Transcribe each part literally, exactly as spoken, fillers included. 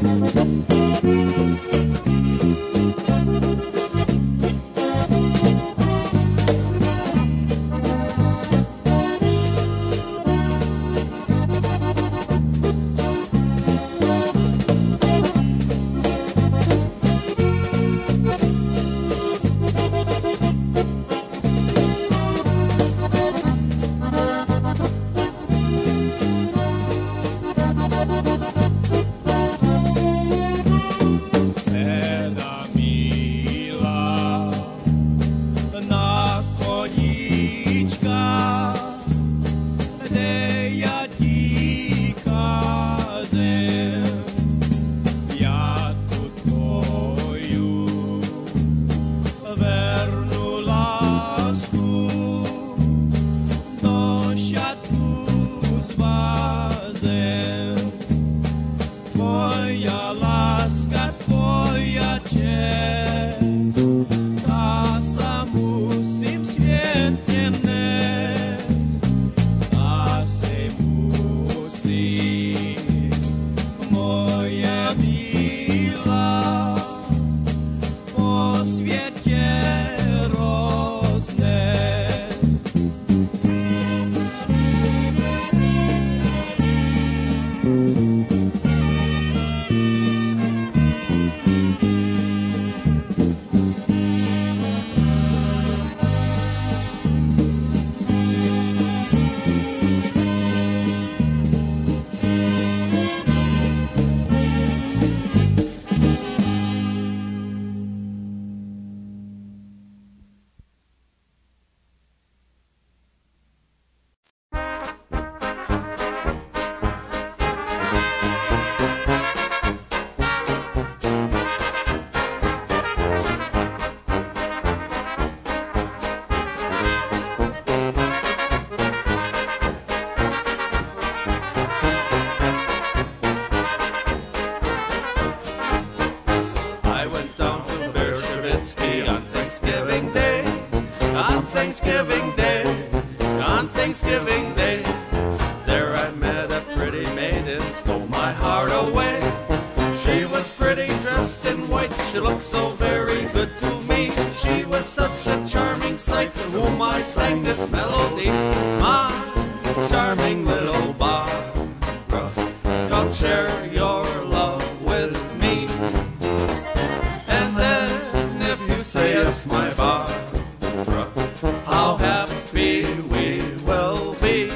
Thanksgiving Day, on Thanksgiving Day, there I met a pretty maiden, stole my heart away. She was pretty, dressed in white, she looked so very good to me. She was such a charming sight, to whom I sang this melody. My charming little Barbara, come share your love with me. And then if you say yes, my Barbara, how happy we will be.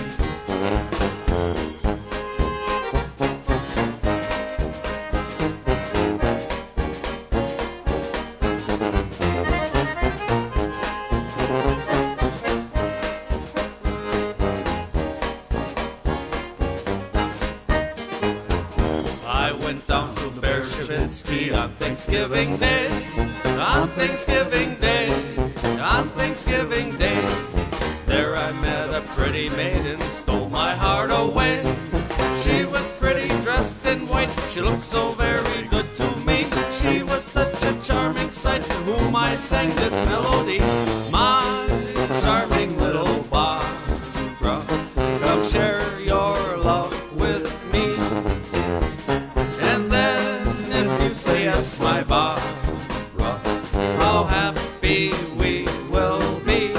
I went down to Bershavinsky on Thanksgiving Day, on Thanksgiving Day, on Thanksgiving Day. There I met a pretty maiden, stole my heart away. She was pretty, dressed in white, she looked so very good to me. She was such a charming sight, to whom I sang this melody. My charming little Barbara, come share your love with me. And then if you say yes, my Barbara, how happy we will be.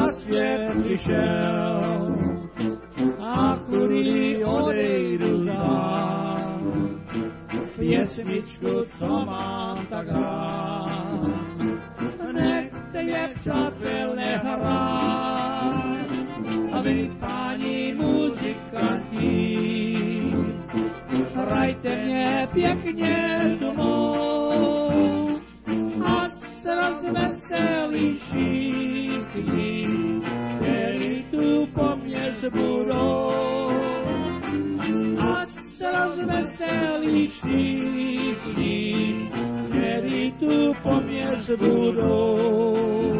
na svět přišel a chudí odejdu sám. Pěsničku, co mám tak rád, nechte je přátelé hrát. A vy, páni muzikanti, hrajte mě pěkně domů a se rozveselí všichni, kteří tu po mně zbudou. A se rozveselí všichni, kteří tu po mně zbudou.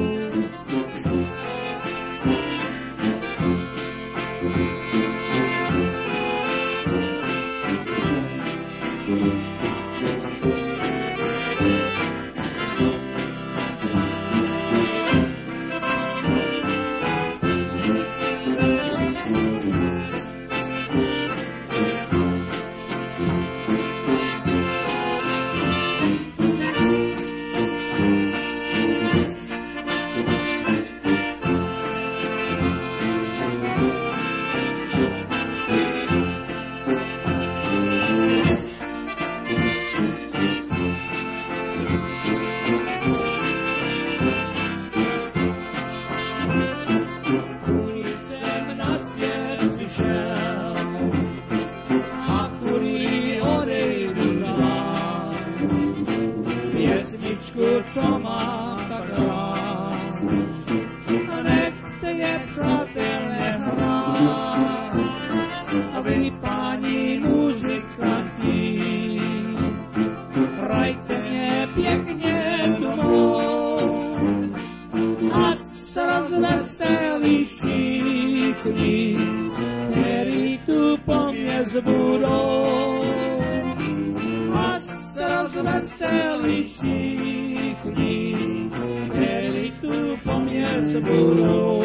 Co má tak rád, nechte je přátelé hrát. A vy, páni muzikanti, hrajte mě pěkně domů a se rozveselí všichni, kteří tu po mně zbudou. A se rozveselí všichni, kteří tu po mně zbudou.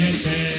žijete.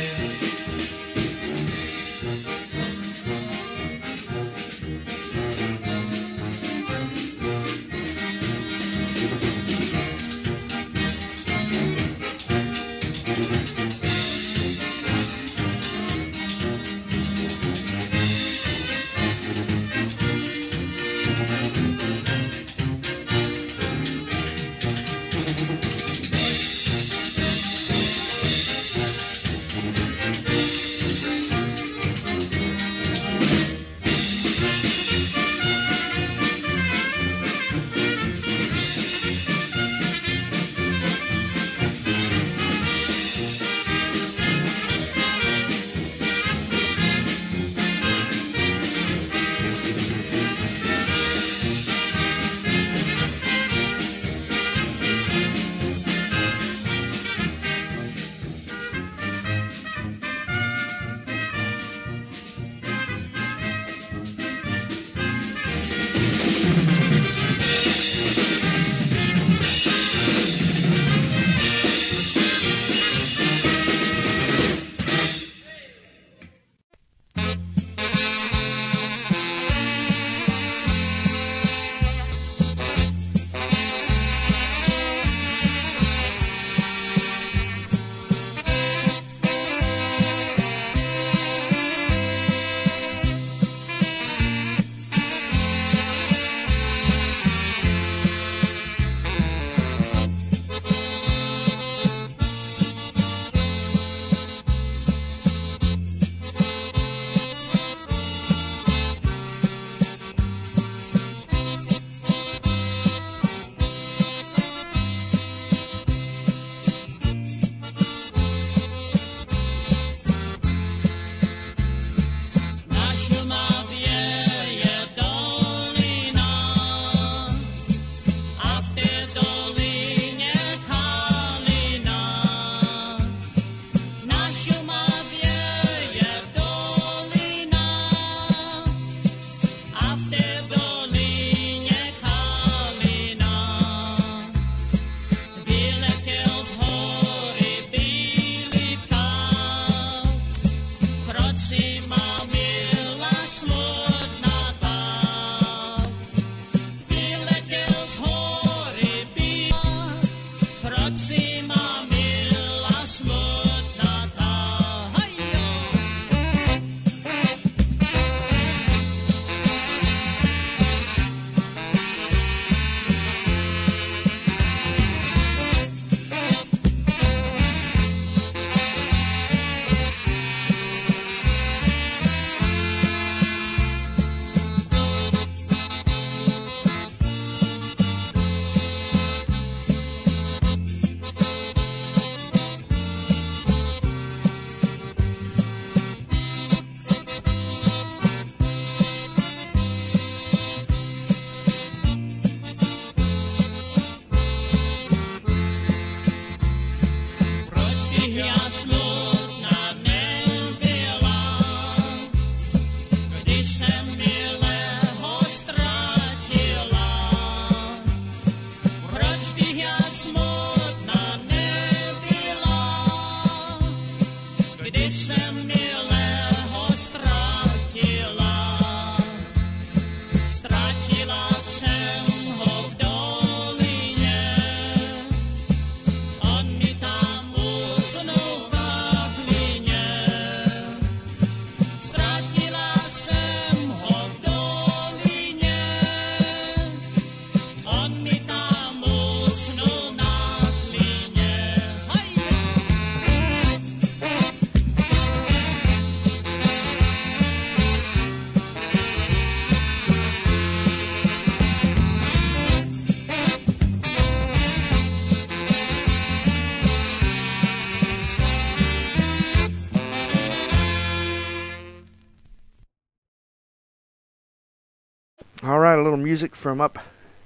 All right, a little music from up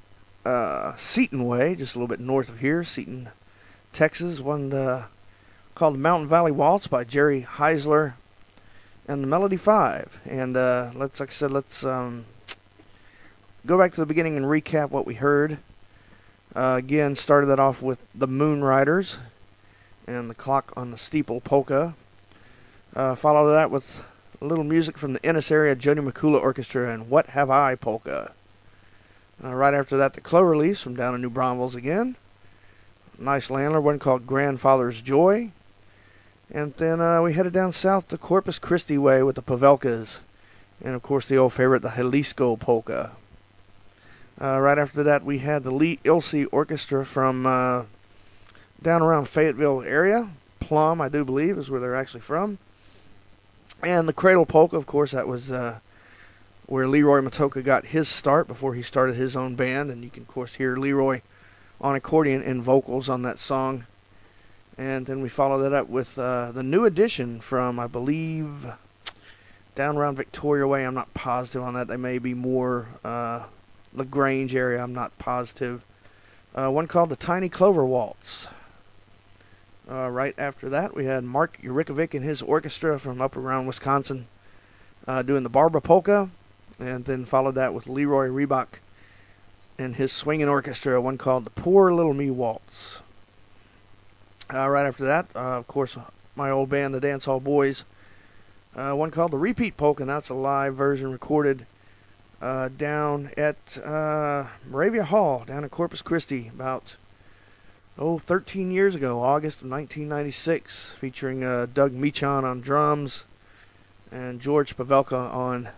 uh, Seton Way, just a little bit north of here, Seton, Texas. One uh, called Mountain Valley Waltz by Jerry Heisler and the Melody Five. And uh, let's, like I said, let's um, go back to the beginning and recap what we heard. Uh, again, started that off with the Moon Riders, and The Clock on the Steeple polka. Uh, follow that with a little music from the Ennis area Jody McCullough Orchestra and What Have I polka. Uh, right after that, the Cloverleafs from down in New Braunfels again. Nice Landler, one called Grandfather's Joy. And then uh, we headed down south the Corpus Christi way with the Pavelkas. And, of course, the old favorite, the Jalisco polka. Uh, right after that, we had the Lee Ilse Orchestra from uh, down around Fayetteville area. Plum, I do believe, is where they're actually from. And the Cradle polka, of course, that was uh, where Leroy Matoka got his start before he started his own band. And you can, of course, hear Leroy on accordion and vocals on that song. And then we follow that up with uh, the new edition from, I believe, down around Victoria Way. I'm not positive on that. They may be more uh, LaGrange area. I'm not positive. Uh, one called the Tiny Clover Waltz. Uh, right after that, we had Mark Urikovic and his orchestra from up around Wisconsin uh, doing the Barbara Polka. And then followed that with Leroy Reebok and his swinging orchestra, one called the Poor Little Me Waltz. Uh, right after that, uh, of course, my old band, the Dance Hall Boys, uh, one called the Repeat Polka, and that's a live version recorded uh, down at uh, Moravia Hall, down in Corpus Christi, about, oh, thirteen years ago, August of nineteen ninety-six, featuring uh, Doug Meachon on drums and George Pavelka on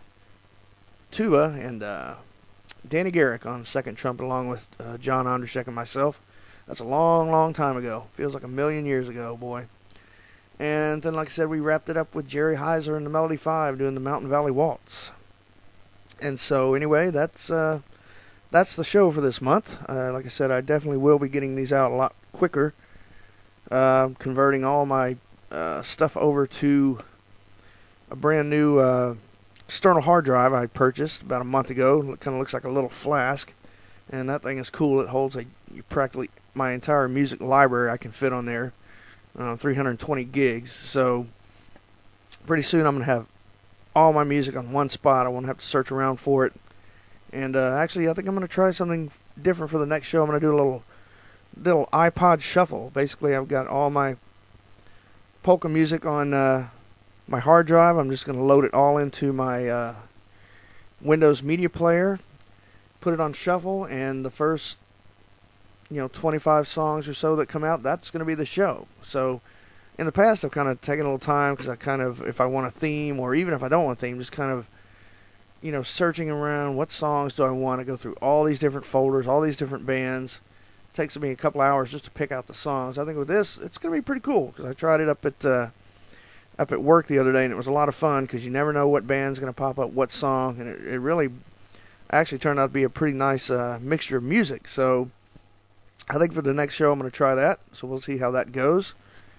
tuba, and uh, Danny Garrick on second trumpet, along with uh, John Ondrzejczyk and myself. That's a long, long time ago. Feels like a million years ago, boy. And then, like I said, we wrapped it up with Jerry Heiser and the Melody Five doing the Mountain Valley Waltz. And so, anyway, that's uh, that's the show for this month. Uh, like I said, I definitely will be getting these out a lot quicker. Uh, converting all my uh, stuff over to a brand new uh, external hard drive I purchased about a month ago. It kind of looks like a little flask. And that thing is cool. It holds a practically my entire music library I can fit on there, uh, three hundred twenty gigs. So pretty soon I'm going to have all my music on one spot. I won't have to search around for it. And uh, actually, I think I'm going to try something different for the next show. I'm going to do a little little iPod shuffle. Basically, I've got all my polka music on uh, my hard drive. I'm just going to load it all into my uh, Windows Media Player, put it on shuffle, and the first, you know, twenty-five songs or so that come out, that's going to be the show. So in the past, I've kind of taken a little time because I kind of, if I want a theme, or even if I don't want a theme, just kind of, you know, searching around, what songs do I want? I go through all these different folders, all these different bands. It takes me a couple hours just to pick out the songs. I think with this, it's going to be pretty cool because I tried it up at uh, up at work the other day, and it was a lot of fun because you never know what band's going to pop up, what song, and it, it really actually turned out to be a pretty nice uh, mixture of music. So I think for the next show, I'm going to try that. So we'll see how that goes.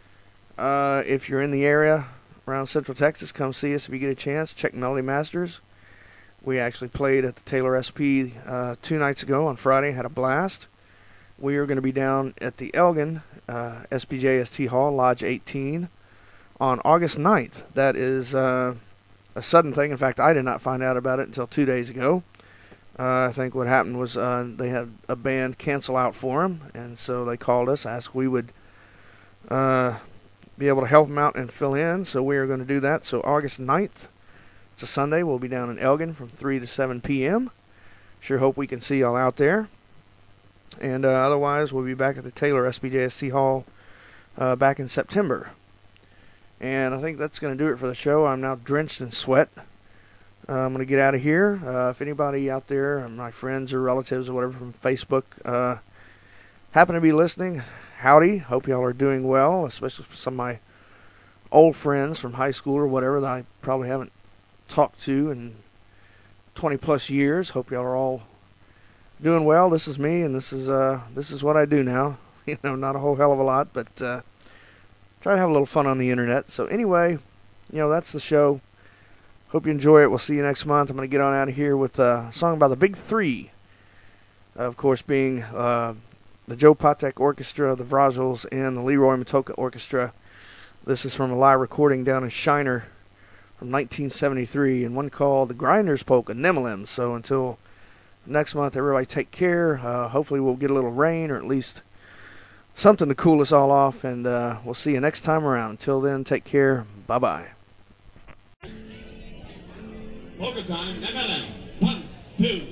Uh, if you're in the area around Central Texas, come see us if you get a chance. Check Melody Masters. We actually played at the Taylor S P uh, two nights ago on Friday. Had a blast. We are going to be down at the Elgin uh, S B J S T Hall, Lodge eighteen, on August ninth. That is uh, a sudden thing. In fact, I did not find out about it until two days ago. Uh, I think what happened was uh, they had a band cancel out for them, and so they called us, asked if we would uh, be able to help them out and fill in. So we are going to do that. So August ninth, it's a Sunday, we'll be down in Elgin from three to seven p.m. Sure hope we can see y'all out there. And uh, otherwise, we'll be back at the Taylor S B J S T Hall uh, back in September. And I think that's going to do it for the show. I'm now drenched in sweat. Uh, I'm going to get out of here. Uh, if anybody out there, my friends or relatives or whatever from Facebook, uh, happen to be listening, howdy. Hope y'all are doing well, especially for some of my old friends from high school or whatever that I probably haven't talked to in twenty plus years. Hope y'all are all doing well. This is me, and this is uh this is what I do now. You know, not a whole hell of a lot, but uh, try to have a little fun on the internet. So anyway, you know, that's the show. Hope you enjoy it. We'll see you next month. I'm going to get on out of here with a song by the Big Three. Of course, being uh, the Joe Patek Orchestra, the Vrajels, and the Leroy Matoka Orchestra. This is from a live recording down in Shiner from nineteen seventy-three, and one called the Grinders Polka, Nemelim. So until next month, everybody take care. Uh, hopefully we'll get a little rain, or at least something to cool us all off, and uh, we'll see you next time around. Until then, take care. Bye-bye. Polka time, M L M. One, two.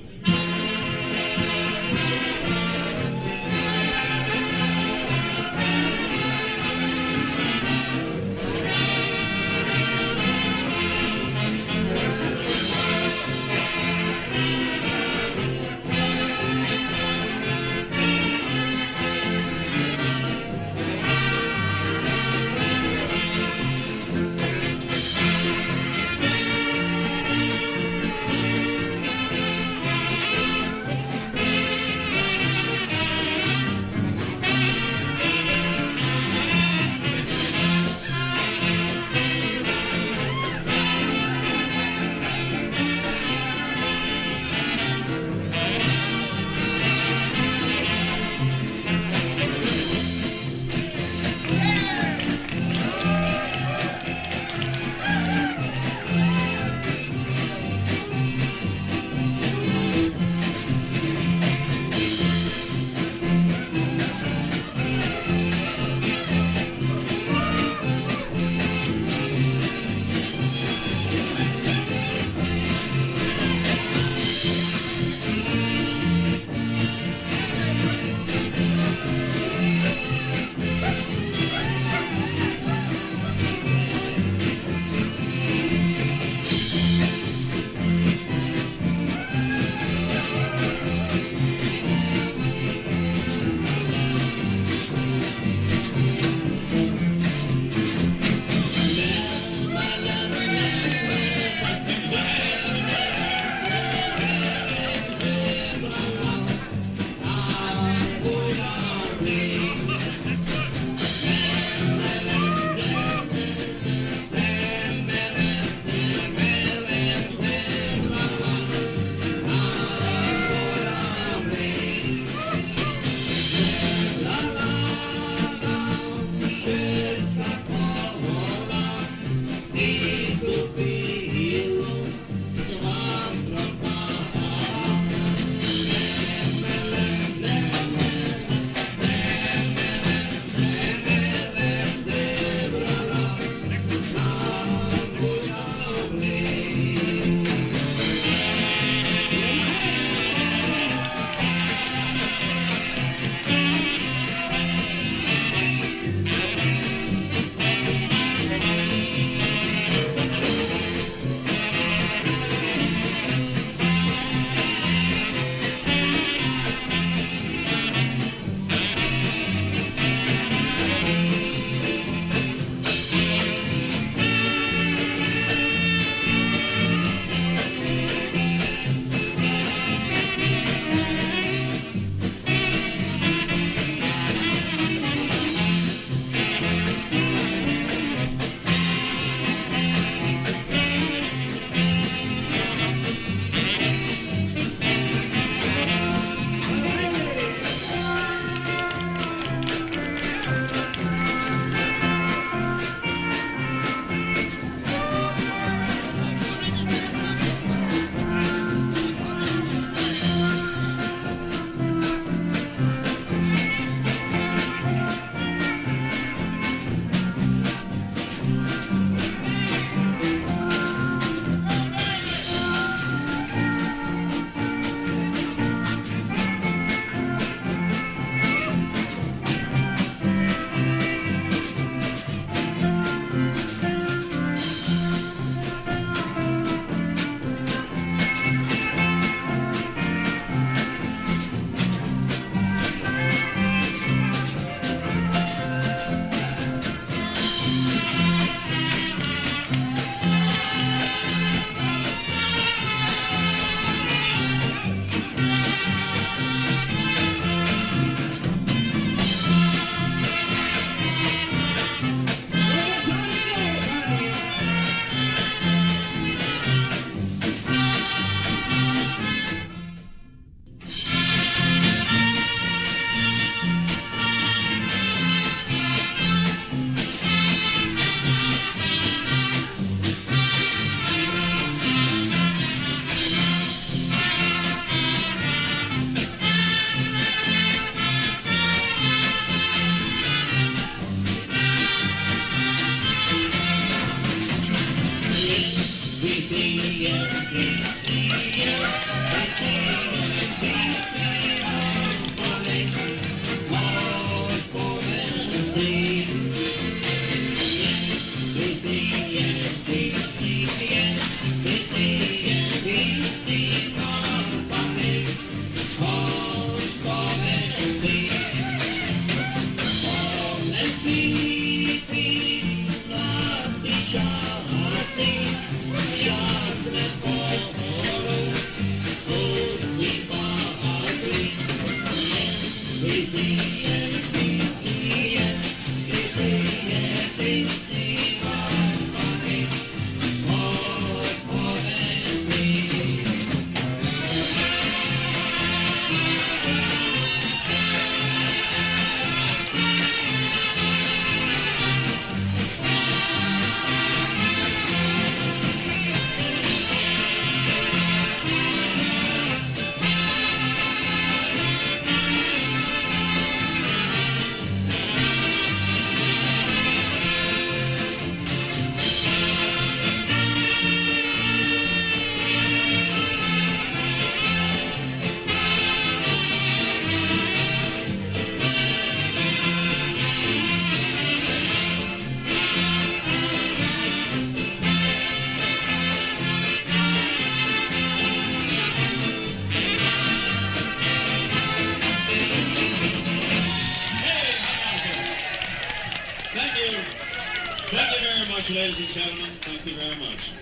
Thank you. Thank you very much, ladies and gentlemen. Thank you very much.